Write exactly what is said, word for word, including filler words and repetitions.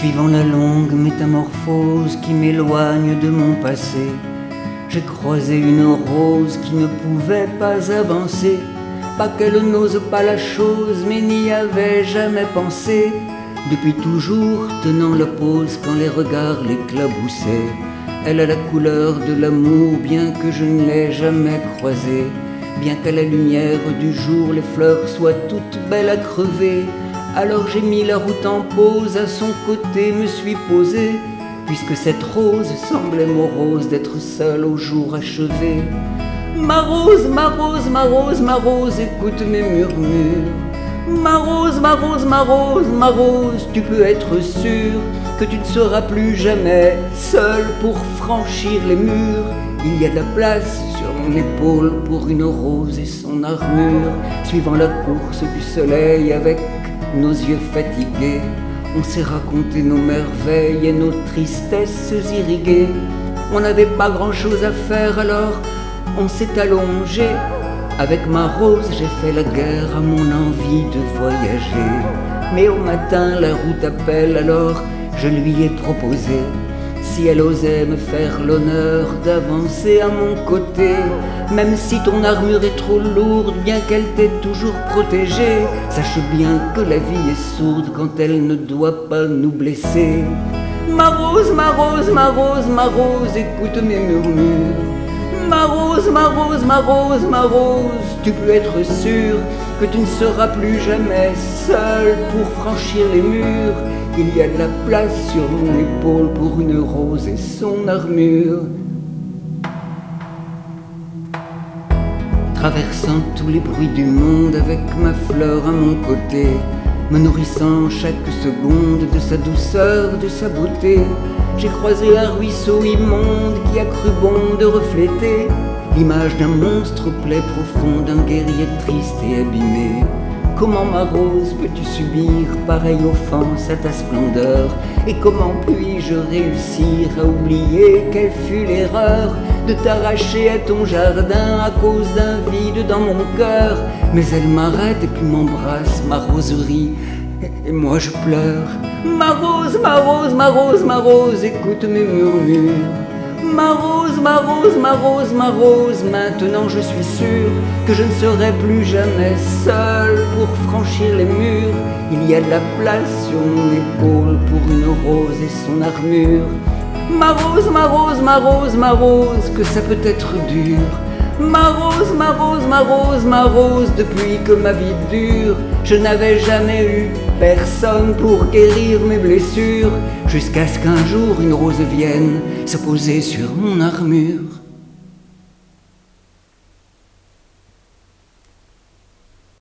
Suivant la longue métamorphose qui m'éloigne de mon passé, j'ai croisé une rose qui ne pouvait pas avancer. Pas qu'elle n'ose pas la chose, mais n'y avait jamais pensé. Depuis toujours tenant la pose quand les regards l'éclaboussaient. Elle a la couleur de l'amour, bien que je ne l'ai jamais croisée. Bien qu'à la lumière du jour les fleurs soient toutes belles à crever. Alors j'ai mis la route en pause, à son côté me suis posé, puisque cette rose semblait morose d'être seule au jour achevé. Ma rose, ma rose, ma rose, ma rose, écoute mes murmures. Ma rose, ma rose, ma rose, ma rose, tu peux être sûre que tu ne seras plus jamais seule pour franchir les murs. Il y a de la place sur mon épaule pour une rose et son armure. Suivant la course du soleil avec nos yeux fatigués, on s'est raconté nos merveilles et nos tristesses irriguées. On n'avait pas grand-chose à faire, alors on s'est allongé. Avec ma rose, j'ai fait la guerre à mon envie de voyager. Mais au matin, la route appelle, alors je lui ai proposé si elle osait me faire l'honneur d'avancer à mon côté. Même si ton armure est trop lourde, bien qu'elle t'ait toujours protégée, sache bien que la vie est sourde quand elle ne doit pas nous blesser. Ma rose, ma rose, ma rose, ma rose, écoute mes murmures. Ma rose, ma rose, ma rose, ma rose, tu peux être sûre que tu ne seras plus jamais seule pour franchir les murs. Il y a de la place sur mon épaule pour une rose et son armure. Traversant tous les bruits du monde avec ma fleur à mon côté, me nourrissant chaque seconde de sa douceur, de sa beauté, j'ai croisé un ruisseau immonde qui a cru bon de refléter l'image d'un monstre au plaie profond, d'un guerrier triste et abîmé. Comment, ma rose, peux-tu subir pareille offense à ta splendeur? Et comment puis-je réussir à oublier quelle fut l'erreur de t'arracher à ton jardin à cause d'un vide dans mon cœur? Mais elle m'arrête et puis m'embrasse, ma roserie, et moi je pleure. Ma rose, ma rose, ma rose, ma rose, écoute mes murmures. Ma rose, ma rose, ma rose, ma rose, maintenant je suis sûre que je ne serai plus jamais seule pour franchir les murs. Il y a de la place sur mon épaule pour une rose et son armure. Ma rose, ma rose, ma rose, ma rose, que ça peut être dur. Ma rose, ma rose, ma rose, ma rose, depuis que ma vie dure, je n'avais jamais eu personne pour guérir mes blessures, jusqu'à ce qu'un jour une rose vienne se poser sur mon armure.